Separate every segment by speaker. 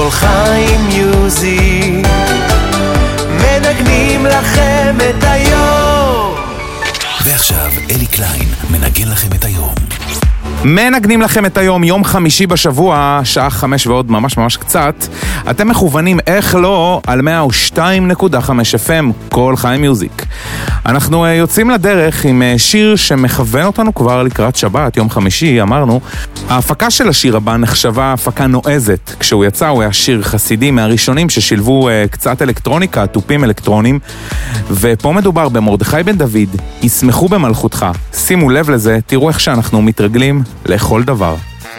Speaker 1: כל חיים מיוזיק, מנגנים לכם את היום.
Speaker 2: ועכשיו אלי קליין מנגן לכם את היום.
Speaker 3: מנגנים לכם את היום, יום חמישי בשבוע, שעה 5 ועוד ממש קצת. אתם מכוונים איך לא על 102.5 FM, כל חיים מיוזיק. אנחנו יוצאים לדרך עם שיר שמכוון אותנו כבר לקראת שבת, יום חמישי, אמרנו. ההפקה של השיר הבא נחשבה הפקה נועזת. כשהוא יצא הוא היה שיר חסידי מהראשונים ששילבו קצת אלקטרוניקה, טופים אלקטרונים. ופה מדובר במרדכי בן דוד, ישמחו במלכותך. שימו לב לזה, תראו איך שאנחנו מתרגלים לכל דבר.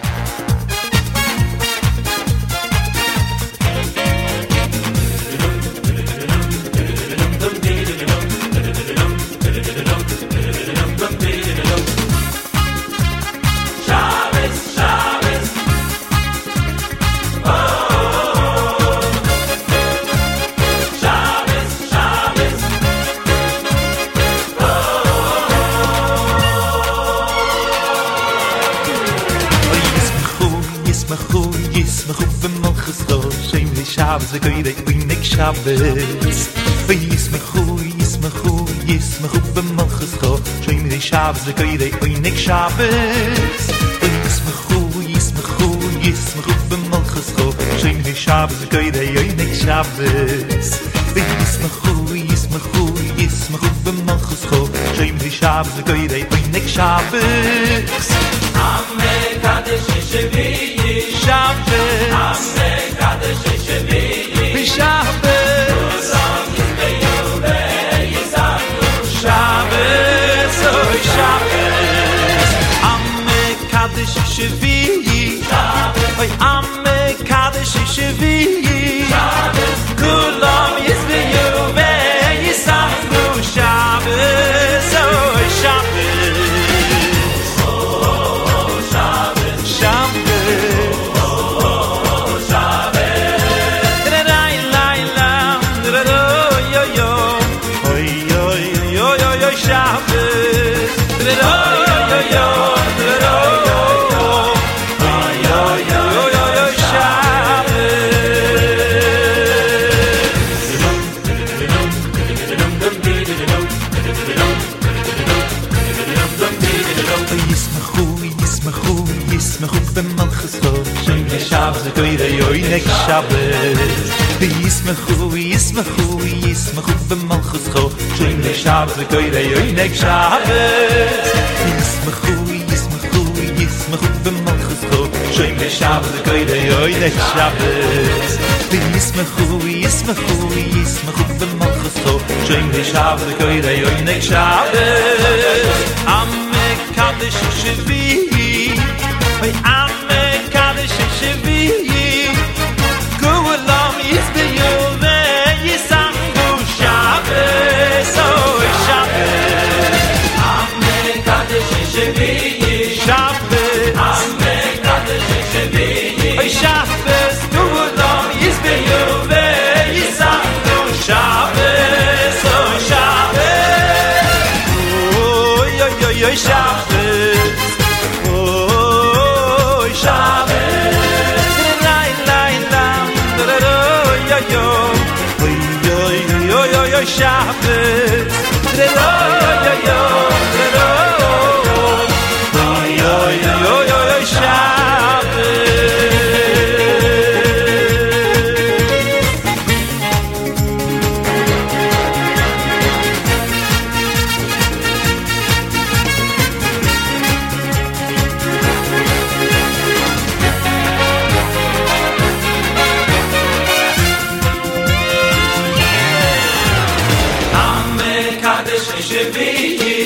Speaker 4: זה כדי עינק שבס וישמחו, ישמחו, ישמחו במלכסכו שאם די שבס זה כדי עינק שבס וישמחו, ישמחו, ישמחו במלכסכו שאם די שבס זה כדי עינק שבס וישמחו, ישמחו, ישמחו במלכסכו שאם די שבס זה כדי עינק שבס המקדש שבי שבס המקדש שבי Shabbos, Shabbos, oh Shabbos, Am Kaddish Shvi'i, Oy Am Kaddish Shvi'i, Kulam Yisbiyu ve'yisachnu Shabbos, oh Shabbos, oh Shabbos, Shabbos. ישמחו, ישמחו, ישמחו במלכותך שאם לשבת וכוידי יוינק שבס ישמחו, ישמחו, ישמחו במלכותך שאם לשבת וכוידי יוינק שבס ישמחו, ישמחו, ישמחו במלכותך שאם לשבת וכוידי יוינק שבס המקדש שביעי המקדש שביעי Shabbos,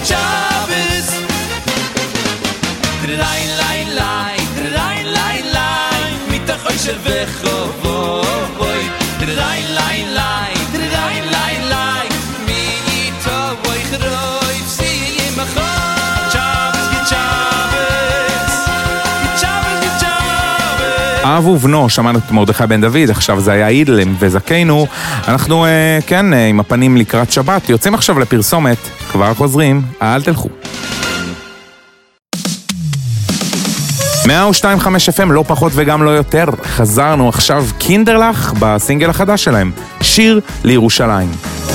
Speaker 5: Shabbos Rai lai lai rai lai lai mitach oi shel vechovoi rai lai lai rai lai lai mi ito voi chroi si macho Shabbos
Speaker 3: אב ובנו, שמענו את מרדכי בן דוד, עכשיו זה היה אידלם וזכינו. אנחנו, כן, עם הפנים לקראת שבת, יוצאים עכשיו לפרסומת, כבר חוזרים, אל תלכו. 102.5 FM, לא פחות וגם לא יותר. חזרנו עכשיו קינדרלך בסינגל החדש שלהם, שיר לירושלים.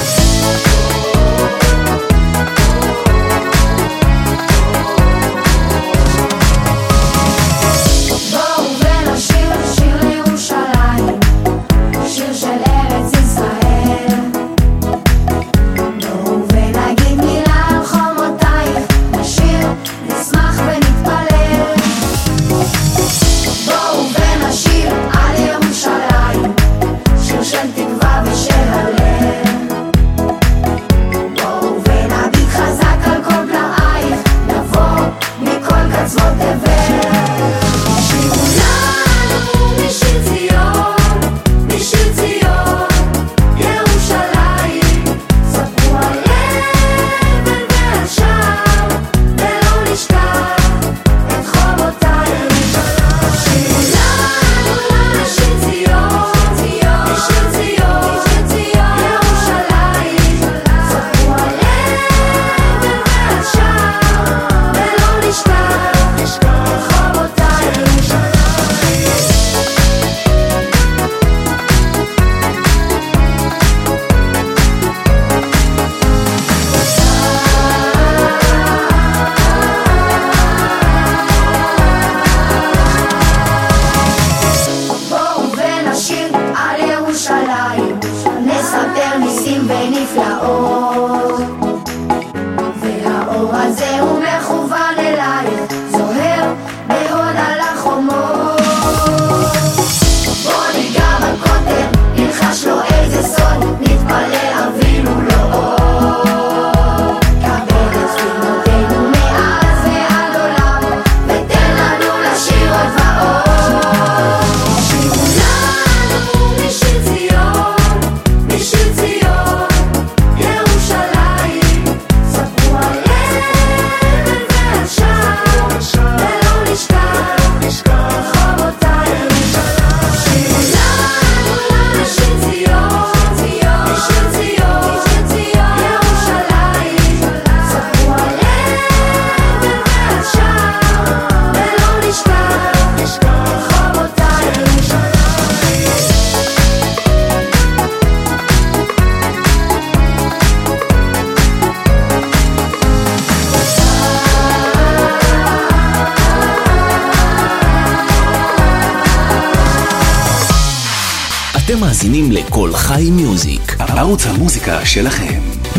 Speaker 2: אתם מאזינים לכל חי מיוזיק, ערוץ המוזיקה שלכם. 102.5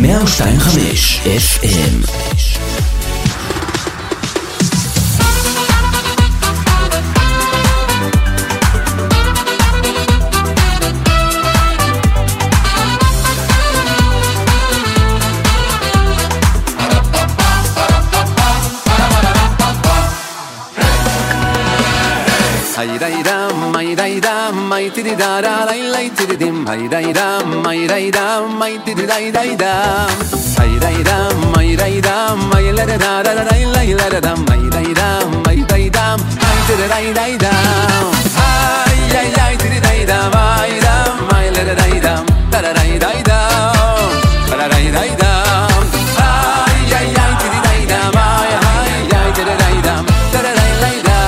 Speaker 2: FM.
Speaker 5: Mai ti da da lai lai ti dim mai dai da mai ti dai dai da mai dai da mai la da da lai lai la da mai dai da mai ti dai dai da ai ai ai ti dai da mai la da dai da da dai dai da da dai dai da ai ai ai ti dai da mai ai ai ti dai da da dai lai da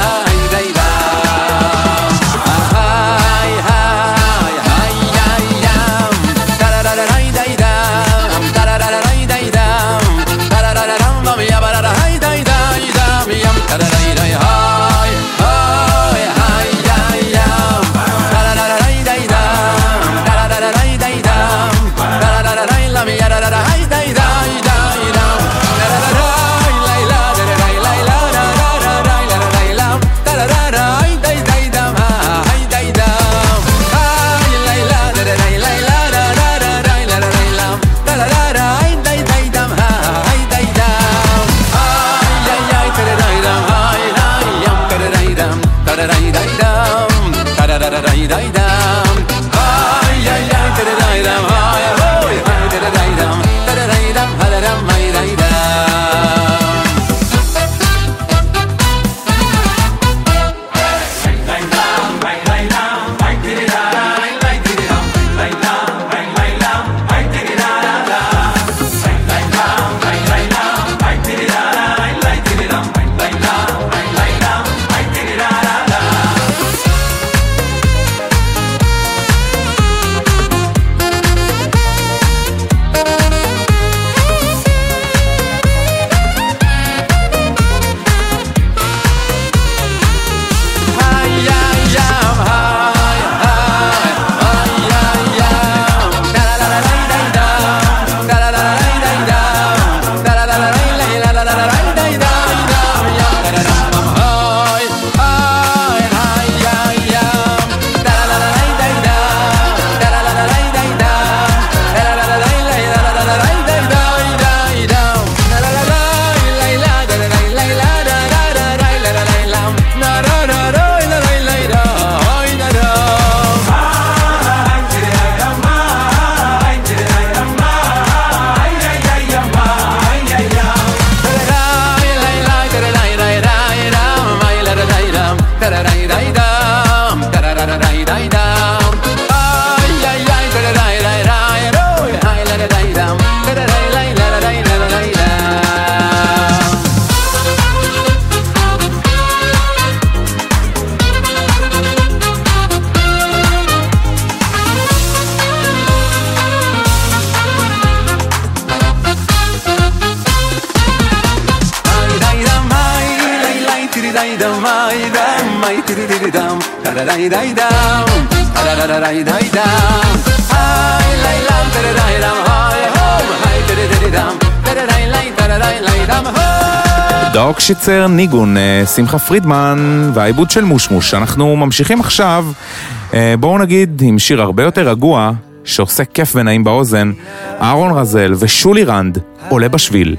Speaker 3: דוק שיצר ניגון, שמחה פרידמן והעיבוד של מושמוש. אנחנו ממשיכים עכשיו, בואו נגיד עם שיר הרבה יותר רגוע שעושה כיף ונעים באוזן, אהרון רזל ושולי רנד, עולה בשביל.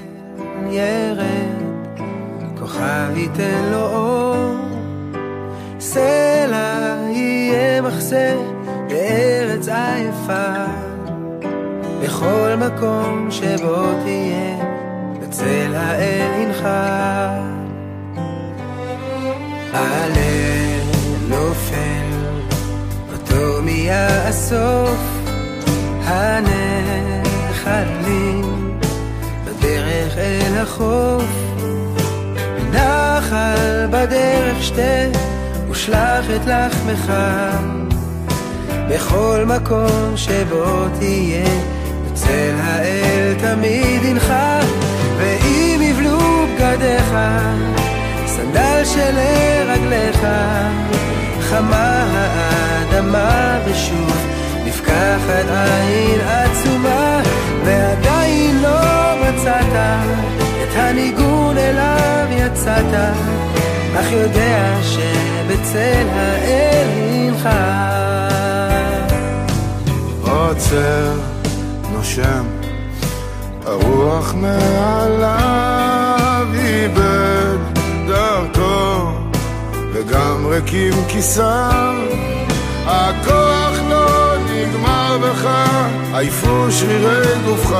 Speaker 1: ירד, כוכב ייתן לו אור, סלע יהיה מחסה בארץ עייפה, בכל מקום שבו תהיה בצל האל הנחה. עלה נופל אותו מיאסוף הנחלים בדרך אל החוף, נחל בדרך שתה ושלח את לחמך, בכל מקום שבו תהיה בצל האל תמיד הנחה. ואם יבלו בגדיך סנדל שלרגליך, חמה האדמה ושוב נפקחת עין עצומה, ועדיין לא מצאת את הניגון אליו יצאת, אך יודע שבצל האל הנחה.
Speaker 6: עוצר, נושם, הרוח מעליו איבד דרכו, וגם ריקים כיסיו, הכוח לא נגמר בך, עייפו שרירי גופך,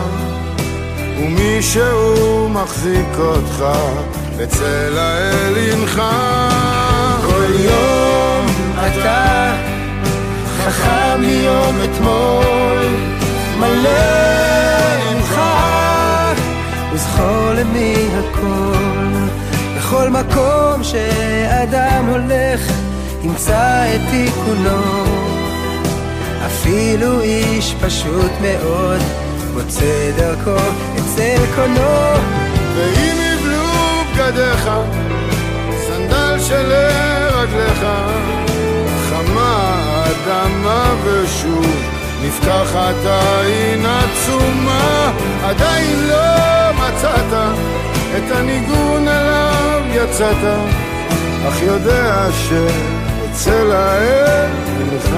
Speaker 6: ומישהו מחזיק אותך בצל האל הנחה.
Speaker 1: כל יום אתה חכם מיום אתמול, מלא ממך וזכור למי הכל. בכל מקום שאדם הולך ימצא את תיקונו, אפילו איש פשוט מאוד מוצא דרכו אצל קונו.
Speaker 6: ואם יבלו בגדיך סנדל שלרגליך, חמה אדמה ושוב נפקחת עין עצומה, עדיין לא מצאת את הניגון עליו יצאת, אך יודע שאצל האל לך.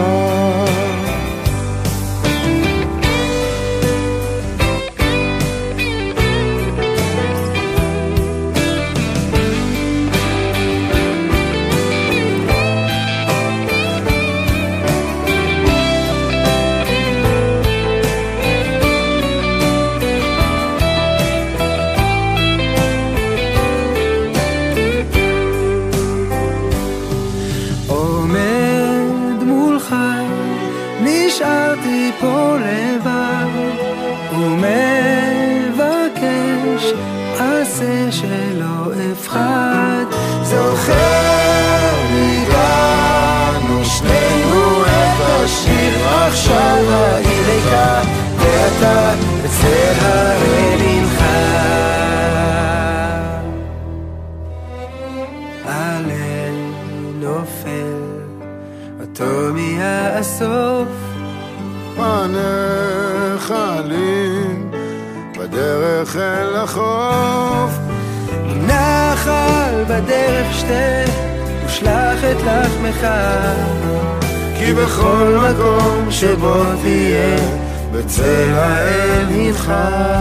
Speaker 1: נשארתי פה לבד ומבקש עשה שלא אפחד. זוכר הגענו שנינו את השיר עכשיו העיר ריקה ואתה בצל הראל ממך. הלל נופל אותו מהסוף
Speaker 6: הנחלים בדרך אל החוף
Speaker 1: נחל בדרך שתה ושלח את לחמך כי בכל מקום שבו תהיה בצל האל איתך.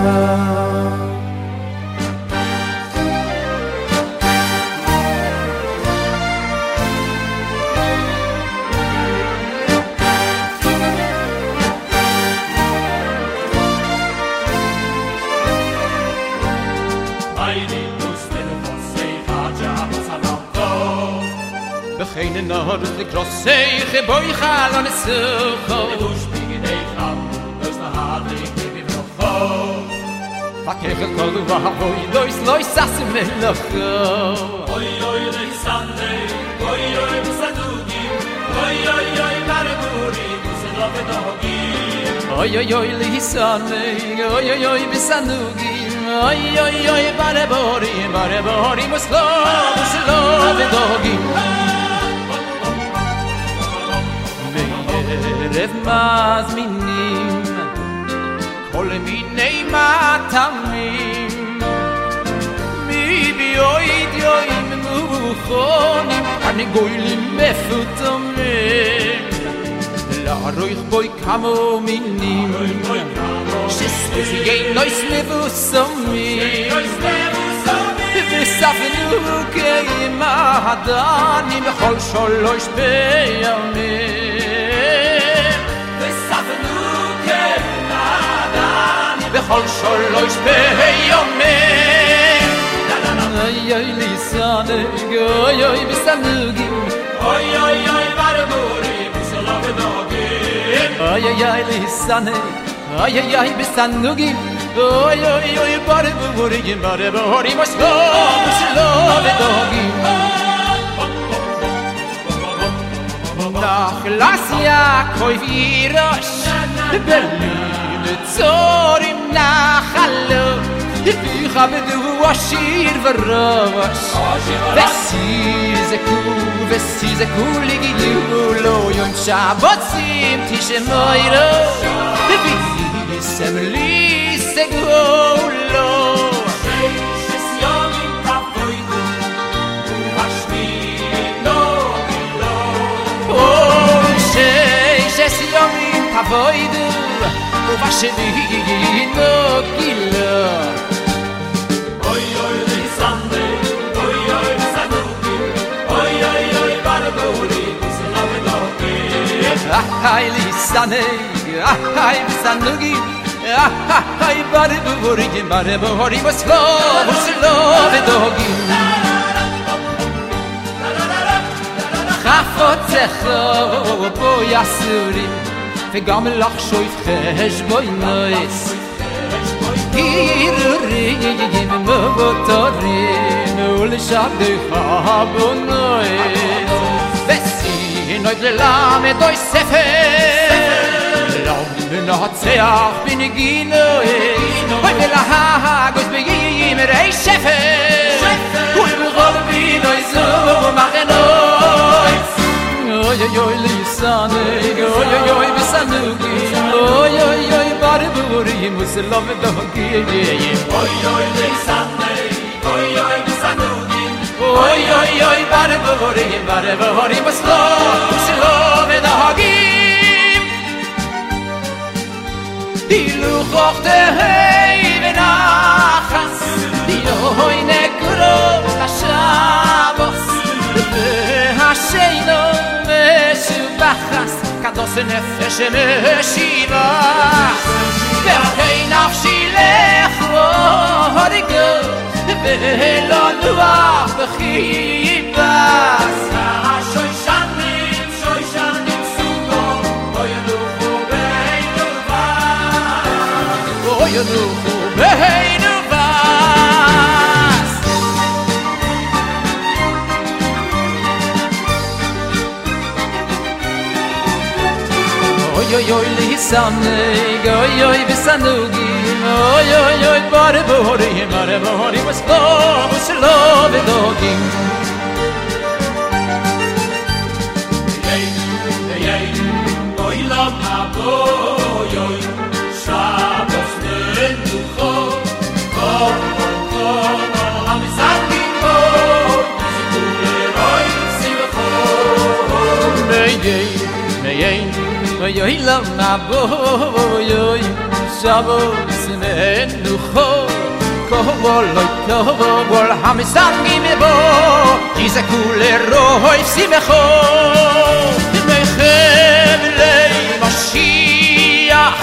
Speaker 7: Keine Nord de grosse geboy galon so du spiegen de gram das na hart ich gebe noch ho Fakir kol du wa boy dois lois sas me noch oi oi de sande oi oi sadugi oi oi oi barguri se love dogi oi oi oi li sande oi oi oi bisanugi oi oi oi barabori mos love dogi Erev mazminim Kol minei matamim Mi bioid yoim muchonim Ani goylim mefutomim La roich boi kamo minim Shesvuz yein nois nevusomim Vesafenu keim ahadanim Bechol sholosh beyamim בכל שלוש ביומי אוי אוי ליסנג אוי אוי בסנוגים אוי אוי אוי ברבורים שלום ודוגים אוי אוי אוי ליסנג אוי אוי אוי בסנוגים אוי אוי אוי ברבורים שלום ודוגים נחלס יעקב ירוש בלב Zorim nachalo Ich habe du ashir v'rosh V'si ze ligi lo Yom Shabbotzim tishemoiro V'isem li segolo Sheishes yomim tavoidu V'ashmino gilo Oh, sheishes yomim tavoidu Vashedino gila Oy oy lisande Oy oy sanuki Oy oy oy baraburi Salamedoki Ay lisande Ay sanuki Ay baraburi Baraburi Salamedoki Chafotzecho Bo yasuri וגם לך שויף חשבוינויס גירורים מבוטרים ולשבדך בונויס וסינוי ללמד אוי ספר לא מנצח בנגינויס ולהגוס בימי שפר ובכל בינויס ומחנויס Oy oy oy lisane oy oy oy bisanugi oy oy oy barburi muslam dogi oy oy lisane oy oy bisanugi oy oy oy barburi muslam dogi dilu khochte hey benachas diloy nekro kashavos hashayno Bachas, kados nefesh meshiva V'kei nafshi lechorigo V'lo nuach b'chibas Shoyshanim sugo Oy luchu yunuchu beheinu vas. Oy oy oy lisaneg, oy oy bisanugi, oy oy oy bare bori was love dogim.
Speaker 4: Oy love aboy oy Shabbos nenucho am sangi ko zikule roy simcho
Speaker 7: Meyey oy oy love aboy oy Shabbos nenucho Kovol am sangi mebo zikule roy simcho Mechevlei Mashiach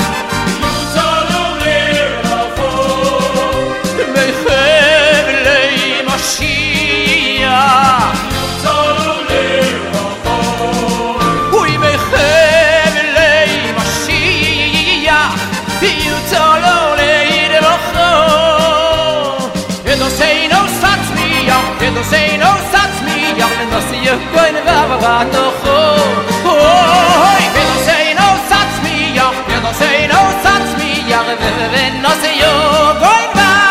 Speaker 7: Say no such me, young no see you going to no oh, say no such me, young no say no such me, young no see you going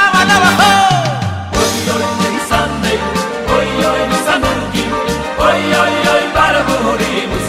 Speaker 4: Sunday, oy oy Sanuki, oy oy oy Baraburi,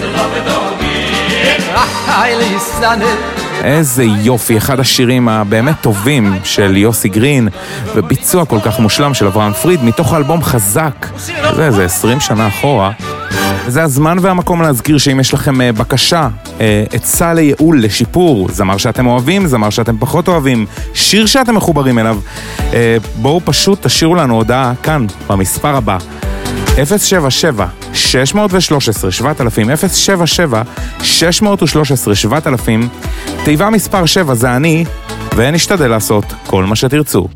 Speaker 4: Musalavedogi.
Speaker 3: איזה יופי, אחד השירים הבאמת טובים של יוסי גרין וביצוע כל כך מושלם של אברהם פריד מתוך האלבום חזק, זה 20 שנה אחורה. וזה הזמן והמקום להזכיר שאם יש לכם בקשה, עצה לייעול, לשיפור, זמר שאתם אוהבים, זמר שאתם פחות אוהבים, שיר שאתם מחוברים אליו, בואו פשוט תשאירו לנו הודעה כאן במספר הבא 077-613-7000 תיבה מספר 7 זה אני, ונשתדל לעשות כל מה שתרצו.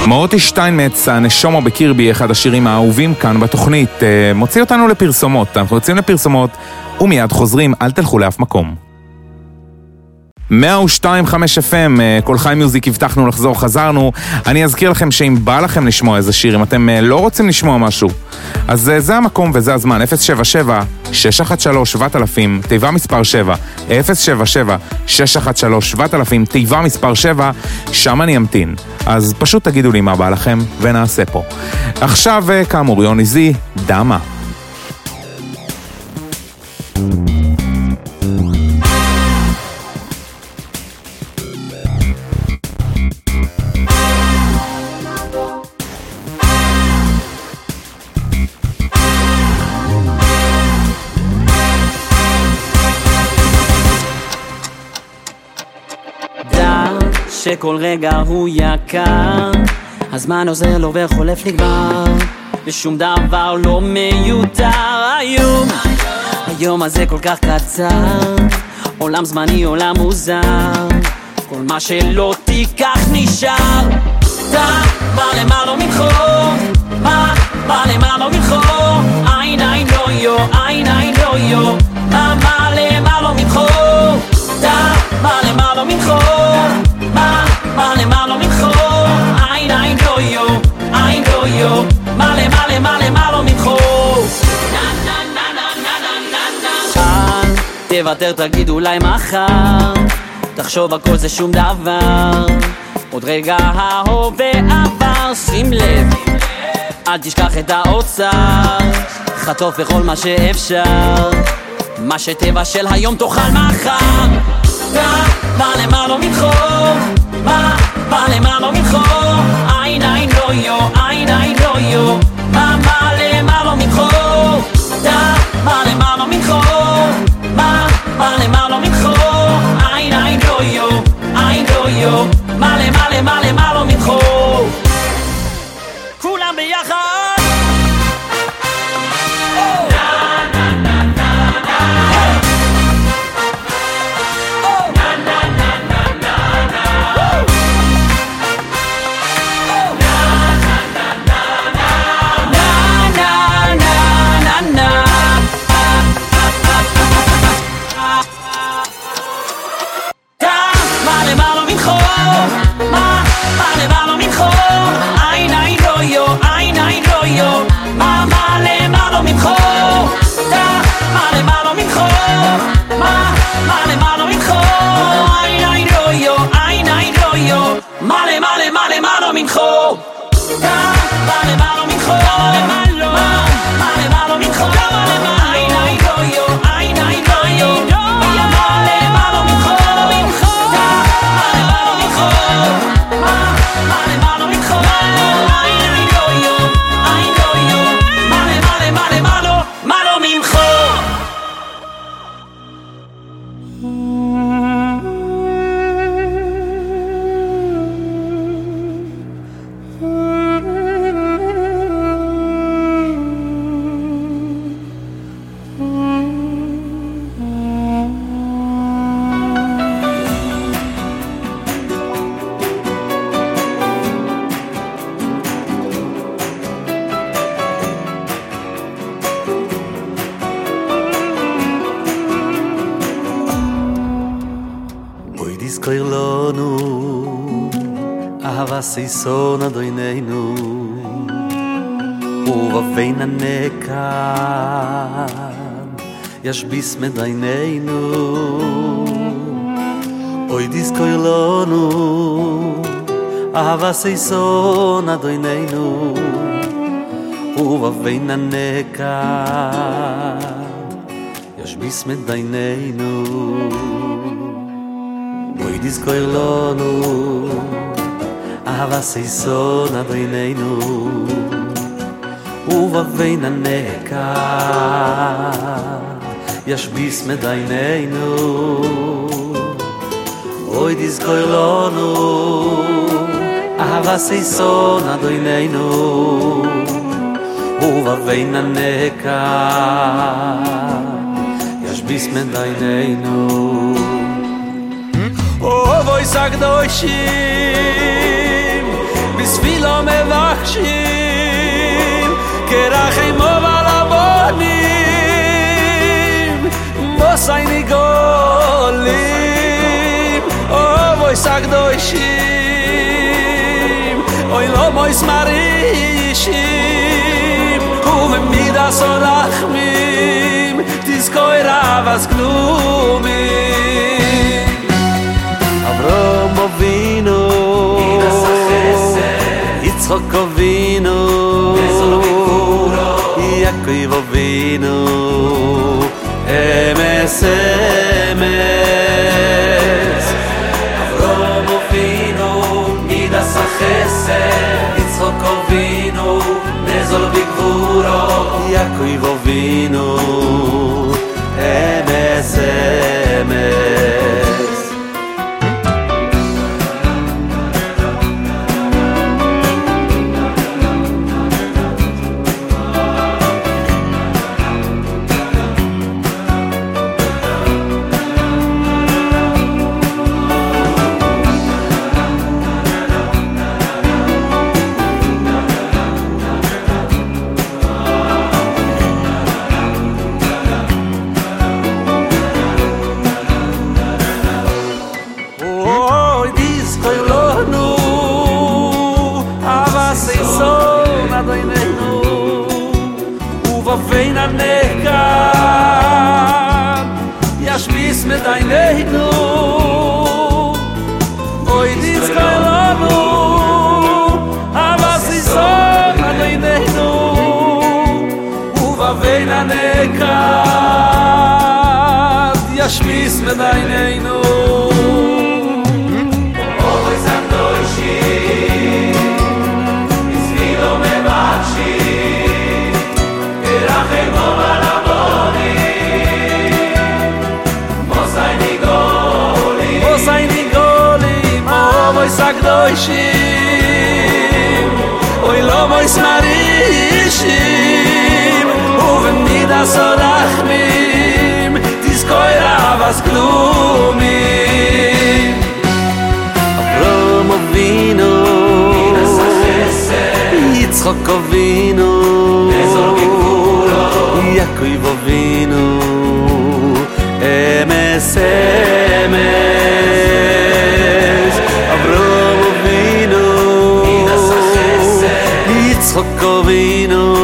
Speaker 3: מוטי שטיינמץ, הנשומו בקירבי, אחד השירים האהובים כאן בתוכנית, מוציא אותנו לפרסומות. אנחנו יוצאים לפרסומות ומיד חוזרים, אל תלכו לאף מקום. 102.5 FM, כל חיים מיוזיק, הבטחנו לחזור, חזרנו. אני אזכיר לכם שאם בא לכם לשמוע איזה שיר, אם אתם לא רוצים לשמוע משהו, אז זה המקום וזה הזמן. 077-613-7000, תיבה מספר 7, 077-613-7000, תיבה מספר 7, שם אני אמתין. אז פשוט תגידו לי מה בא לכם ונעשה פה. עכשיו, כאמור, יוני זי, דמה.
Speaker 8: שכל רגע הוא יקר, הזמן עוזר לו וחולף נגמר, ושום דבר לא מיותר. היום הזה כל כך קצר, עולם זמני, עולם מוזר, כל מה שלא תיקח נשאר. מה למעלה מלחור, מה למעלה מלחור, אין לא יו, אין לא יו, מה למעלה מלחור, מה למעלה מלחור, מה למעלה מלחור, אין לא יו, אין לא יו, מה למעלה מלחור. אל תוותר, תגיד אולי מחר, תחשוב הכל זה שום דבר, עוד רגע ההווה עבר, שים לב, אל תשכח את האוצר, חטוף בכל מה שאפשר, מה שטבע של היום תאכל מחר. מה למעלה מלחור, מה למעלה מלחור, אין לא יו, אין לא יו, מה למעלה מלחור, מה למעלה מלחור, מה למעלה מלחור, אין לא יו, אין לא יו, מה למעלה מלחור. כולם ביחד.
Speaker 9: Son adoineinu uvavein anekan yashbis medaineinu oy diskoilonu avasei son adoineinu uvavein anekan yashbis medaineinu oy diskoilonu Avasei son adoineinu uvavein anekan yashbis medaineinu oy dizkoilonu Avasei son adoineinu uvavein anekan yashbis medaineinu Oh voy sagdoishim Bisfilo כרחם אבל הבונים מוסי ניגולים אוי סקדושים אוי לא מויס מרישים ובמידס הרחמים תזכור אבס כלומים אברהם אבינו יצחק אבינו יעקב אבינו אמס אמס אברהם אבינו מידס החסד יצחק אבינו נזול בגבורו יעקב אבינו אמס אמס ואין הנקם ישביס מדיינינו אוי תזכור לנו הבסיסון מדיינינו ובאין הנקם ישביס מדיינינו אוי סקדושי מסבילו מבקשי רחם אבל הבונים מוסי ניגולים אוי סקדושים אוי לא מויס מרישים ובמידס הרחמים תזכור אבס כלומים אברהם אבינו מידס החסד יצחק אבינו יעקב אבינו אמס אמס אברהם אבינו יצחק אבינו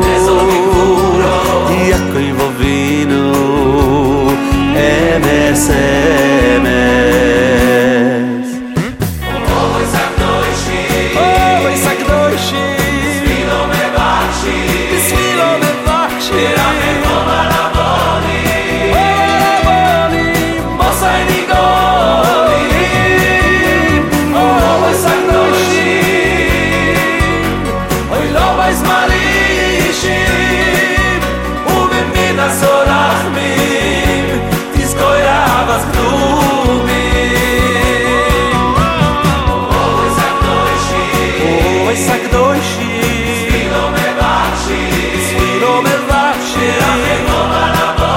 Speaker 9: יעקב אבינו אמס אמס אוי סקדושי סבילו מבקשי רחם אבל הבונים מוסי ניגולים אוי סקדושים אוי לא מויס מרישים ובמידס הרחמים תזכור אבס כלומים אוי סקדושי סבילו מבקשי רחם אבל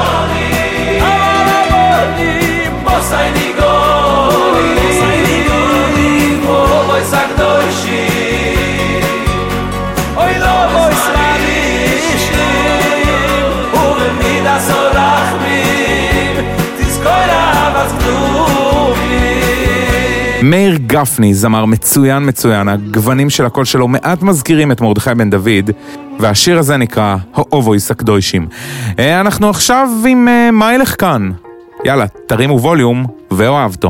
Speaker 9: הבונים מוסי ניגולים אוי סקדושים אוי לא מויס מרישים ובמידס הרחמים תזכור אבס כלומים
Speaker 3: מאיר גפני, זמר מצוין, הגוונים של הקול שלו מעט מזכירים את מרדכי בן דוד, והשיר הזה נקרא האובויס הקדושים. אנחנו עכשיו עם מה ילך כאן. יאללה, תרימו ווליום ואוהבתו.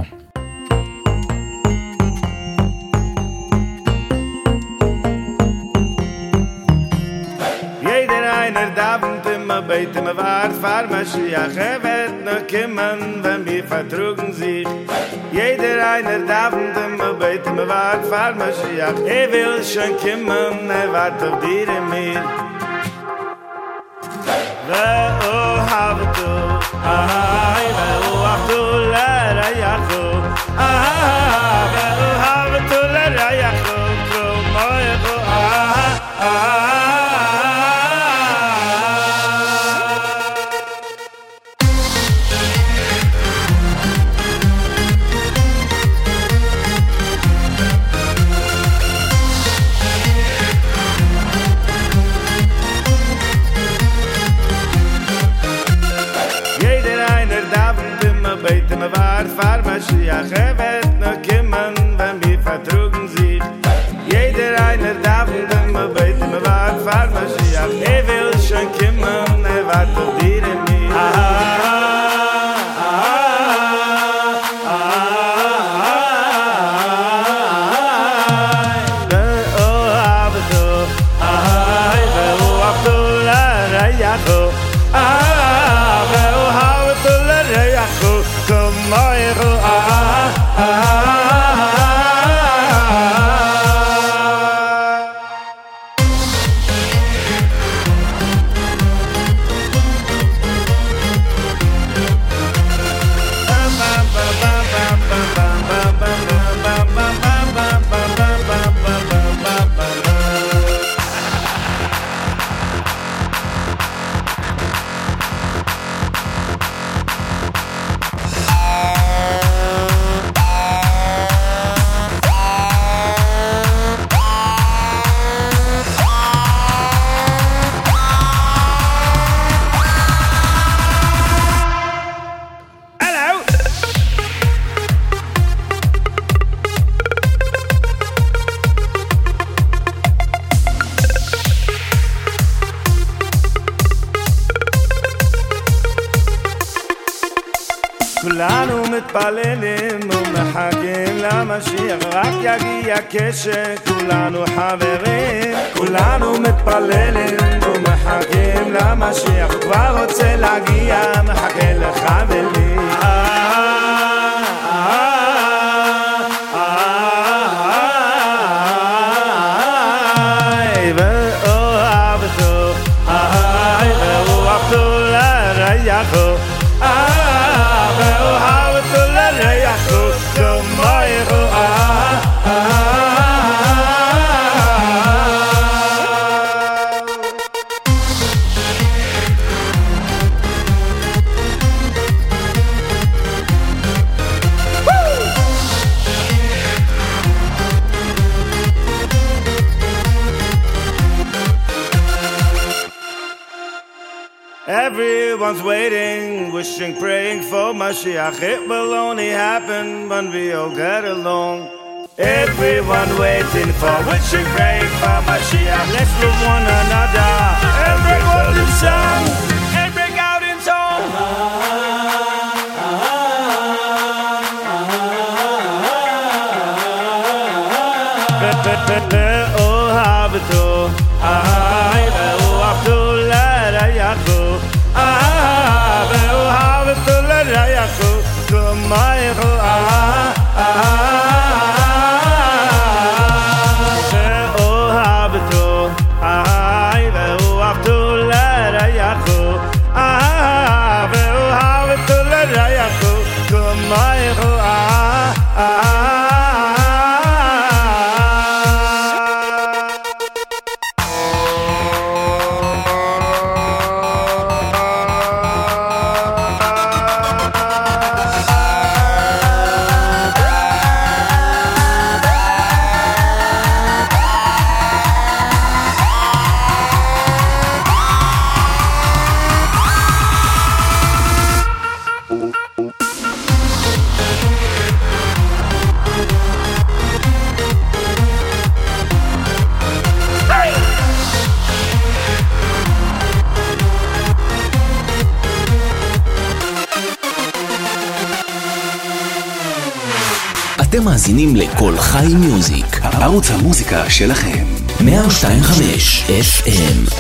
Speaker 6: Beten wir wart, fahr Mashiach, wird noch kommen, wenn wir vertrugen sich. Jeder einer darf und immer beten wir wart, fahr Mashiach, will schon kommen, wart auf dir und mir. ואוהבתו, ואוהבתו לרעייתו, ואוהבתו לרעייתו, כמו יבוא, sich. Jeder einer darf und immer beten, wir warten für Mashiach. Will schon kommen, wart auf dir in mir. כולנו מתפללים ומחכים למשיח רק יגיע כשכולנו חברים כולנו מתפללים ומחכים למשיח כבר רוצה להגיע מחכה לך ולי ואוהבתו ואוהבתו לרייכו Everyone's waiting, wishing, praying for Mashiach. It will only happen when we all get along. Everyone waiting for, wishing, praying for Mashiach. Let's love one another. Everyone in song, and break out in song. Oh, habito, oh, Abdullah, Yaku. ואוהבתו לרייכו כמייכו ואוהבתו ואוהבתו לרייכו ואוהבתו לרייכו כמייכו
Speaker 2: אתם מאזינים לכל חי מיוזיק, ערוץ המוזיקה שלכם. 102.5 FM.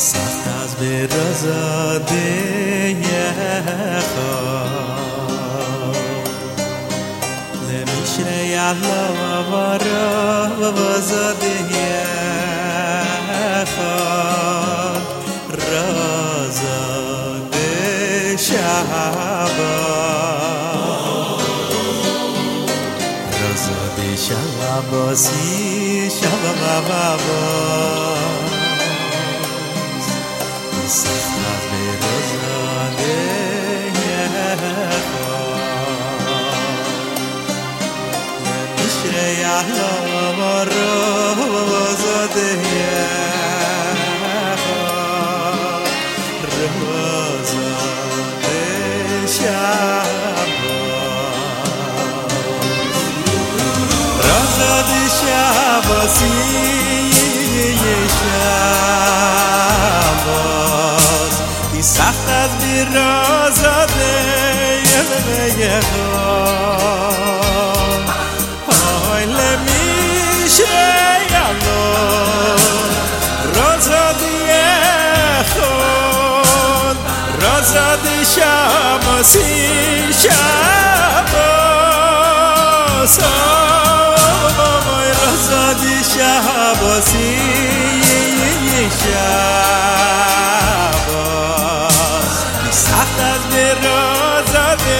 Speaker 1: سخت از برازاده لمیشه یعلا وارا و وزاده رازاده شعبا رازاده شعباسی شعبا سخت از برازاده نمیشه یعلا رازاده رازاده شعبا رازاده شعباسی سخت از برازاده های لمیشه یالو رازاده خود رازاده شباسی شباس های رازاده شباسی شباس سخت از برازاده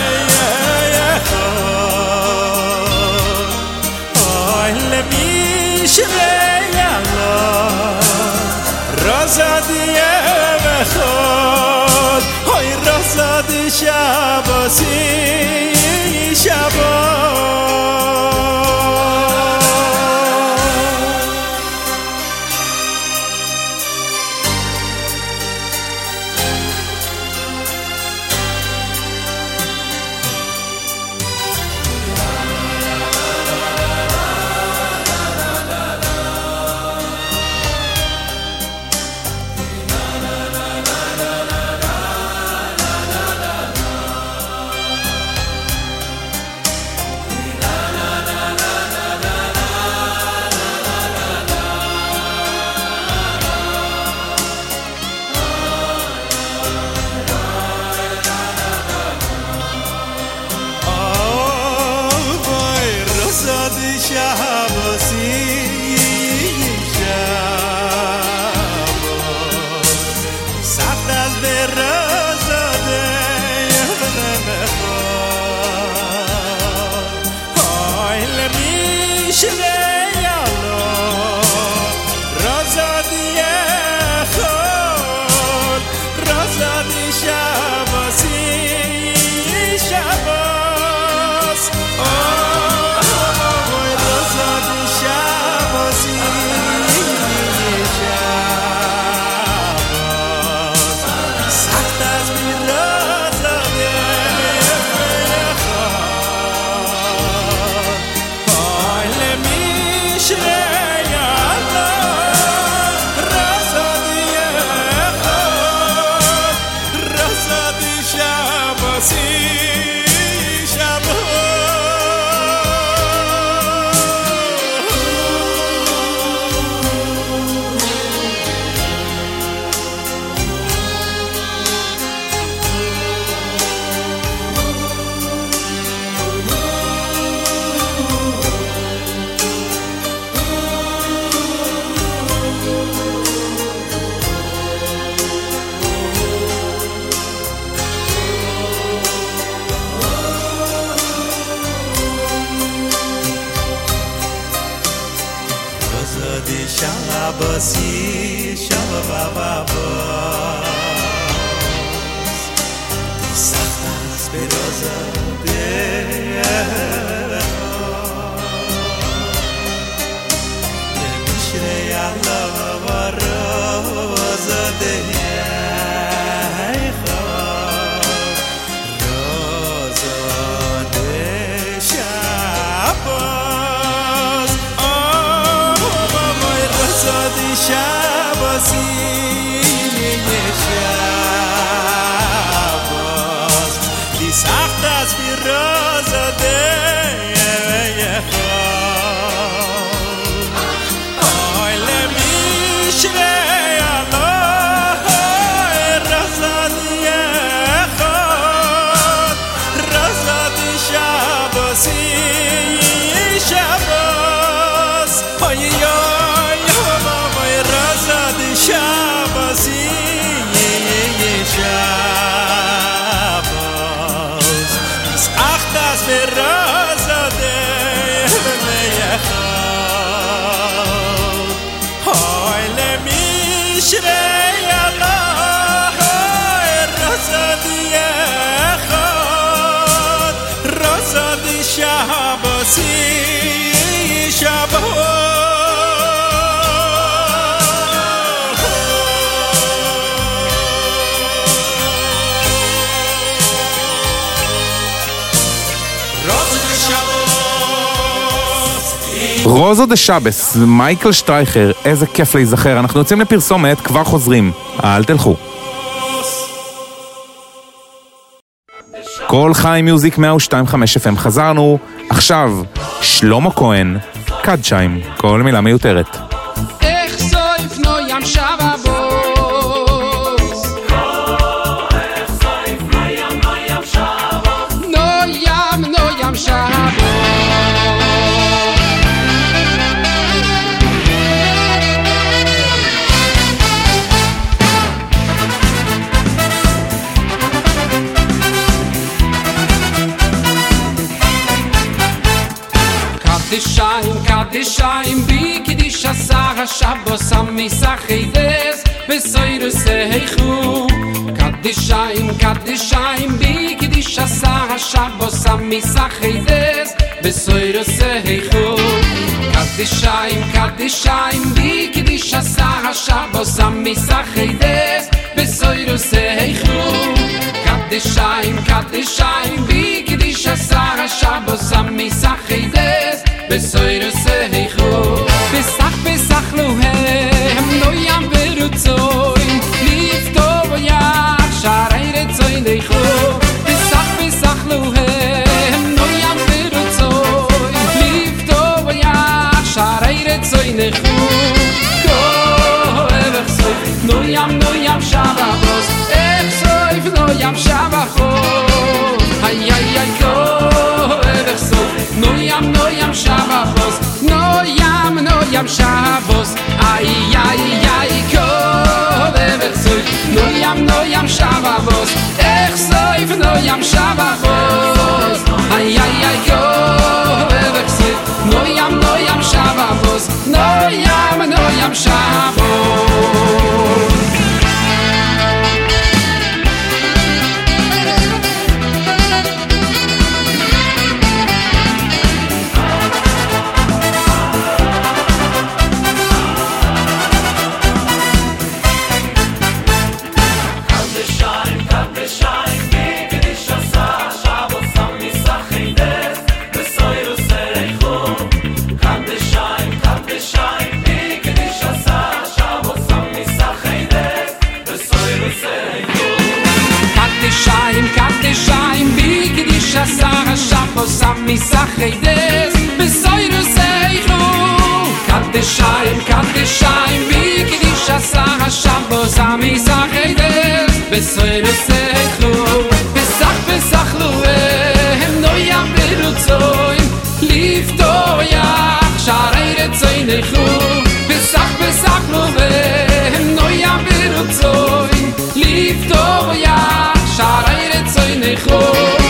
Speaker 1: آی لمیشه یالا رازاده خود آی رازاده شباسی
Speaker 10: Shabasi Shabababas Sachtas berozade Lemishre Allah varozade Shabasi Shabas Di sachtas birozade אשרי אלוה רוסדי אחד רוסדי שבוסי שבו
Speaker 3: רוזו דה שבס, מייקל שטרייכר, איזה כיף להיזכר. אנחנו יוצאים לפרסומת, כבר חוזרים. אל תלכו. כל חיים מיוזיק 102.5 FM חזרנו. עכשיו, שלמה כהן, קדשיים, כל מילה מיותרת.
Speaker 11: איך סויף נו ים שבה בוס איך סויף נו ים שבה נו ים שבה Kadishayim bi kidish asar Shabbos amisacheides besoyru seichu Kadishayim bi kidish asar Shabbos amisacheides besoyru seichu Kadishayim bi kidish asar Shabbos amisacheides besoyru seichu Kadishayim bi kidish asar Shabbos amisacheides besoyru seichu besach lohem no yam berutzoin liftov yach shareire tzoin dechu besach lohem no yam berutzoin liftov yach shareire tzoin dechu koevach soif no yam shavachos ech soif no yam shavachos ay koevach soif no yam shavos no yam shavos ay kovevetsoy no yam shavos ech soif no yam shavos ay kovevetsoy no yam shavos no yam shavos misacheides besoyru seichu kadeshayim bi kidish asar shabbos misacheides besoyru seichu besach lohem no yam berutzoin liftor yach shareire tzoin dechu besach lohem no yam berutzoin liftor yach shareire tzoin dechu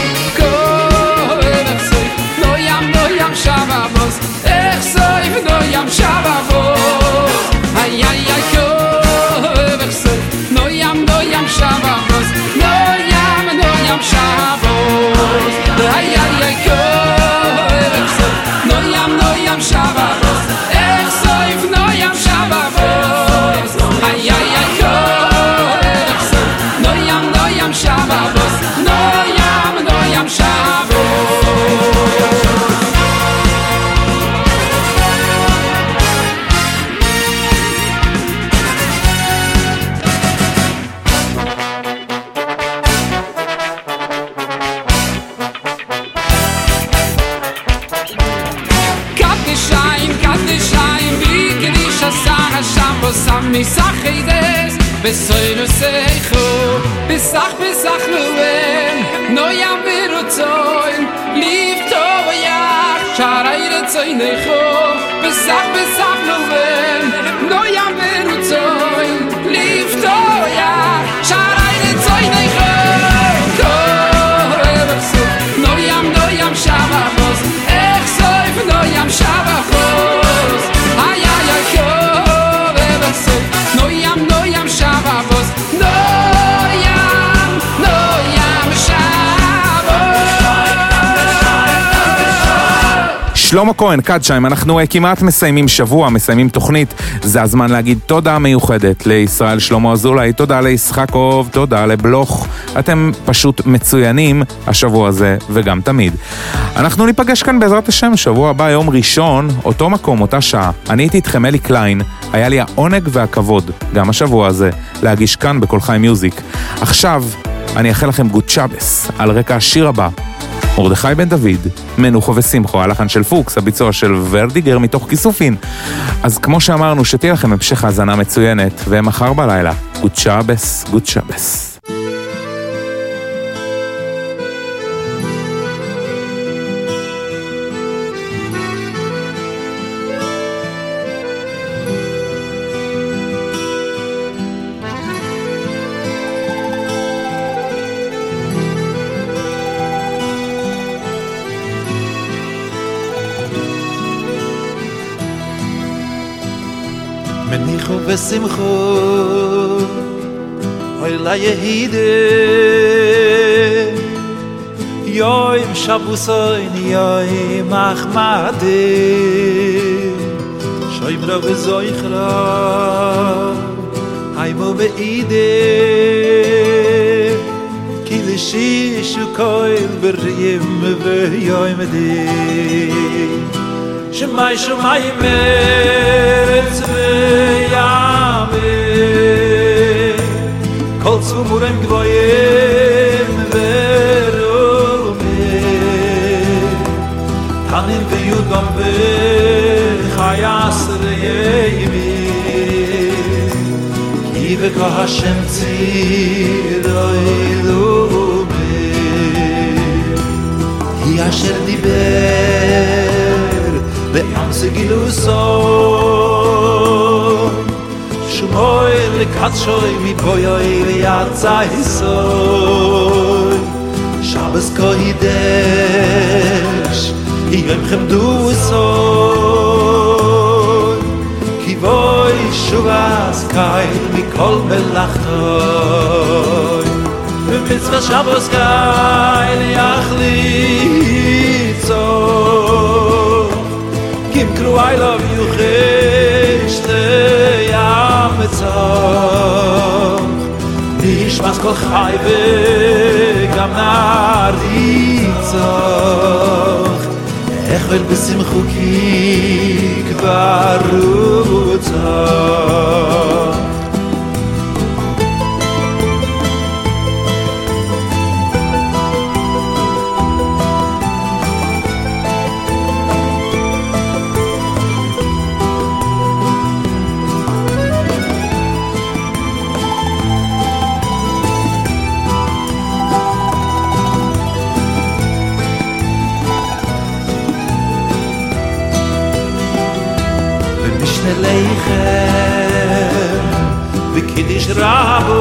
Speaker 11: Shavavos, ech soif no yam shavavos ay koevach soif no yam shavavos no yam shavavos ay koevach soif no yam shavavos ech soif no yam shavavos ay koevach soif no yam shavavos no yam shavavos misacheides besoyru seichu besach lohem no yam berutzoin liftov yach shareire tzoin dechu besach lohem no yam berutzoin liftov yach shareire tzoin dechu koevach soif no yam shavachos ech soif no yam shavachos ay koevach soif no yam
Speaker 3: שלמה כהן, קדשיים, אנחנו כמעט מסיימים שבוע, מסיימים תוכנית. זה הזמן להגיד תודה מיוחדת לישראל שלמה אזולאי, תודה לישחקוב, תודה לבלוך. אתם פשוט מצוינים השבוע הזה וגם תמיד. אנחנו ניפגש כאן בעזרת השם שבוע הבא, יום ראשון, אותו מקום, אותה שעה. אני הייתי איתכם אלי קליין, היה לי העונג והכבוד גם השבוע הזה להגיש כאן בכל חי מיוזיק. עכשיו אני אאחל לכם גוד שבס על רקע השיר הבא, מרדכי בן דוד, מנוחו ושמחו, הלחן של פוקס, הביצוע של ורדיגר מתוך כיסופין. אז כמו שאמרנו, שתהיה לכם המשך האזנה מצוינת, ומחר בלילה, גוד שבס, גוד שבס.
Speaker 12: מניחו ושמחו אוי ליהידה יוים שבוסוין יוים אחמדה שוימרה וזויכרה היימו בעידה כי לשישו כהל בריים ויוים די שמי שמי מרץ ויאמר כל צבומורים גבוהים ורומים תנים ויודם וחייס ריימים כי וכה השם צירוי לומר היא אשר דיבר לעם סגילוסו שומוי לקדשוי מבויוי ויצאיסוי שבס קוידש יום חמדוסוי כי בוי שובס קייל מכל מלאכתוי ומצווה שבס קייל יחליצוי Kim kru I love you khishte ya metzach Nish mas kol chai vegam naritzach Echvel besimchu ki kvar rutzach Leichem V'kiddish rabo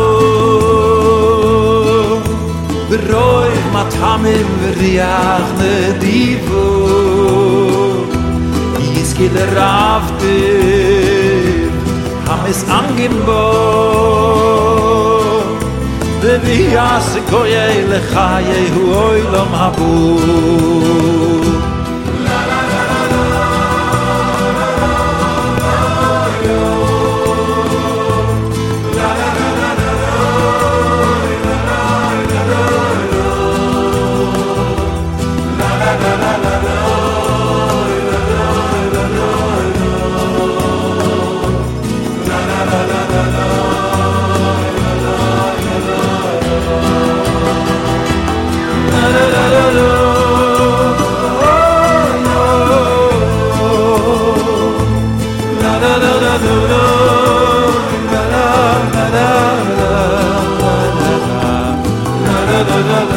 Speaker 12: V'roi matamim v'riach nedivo Yizki l'ravdim Hamis angimbo V'viyas koyei lechayehu oilom habu la la la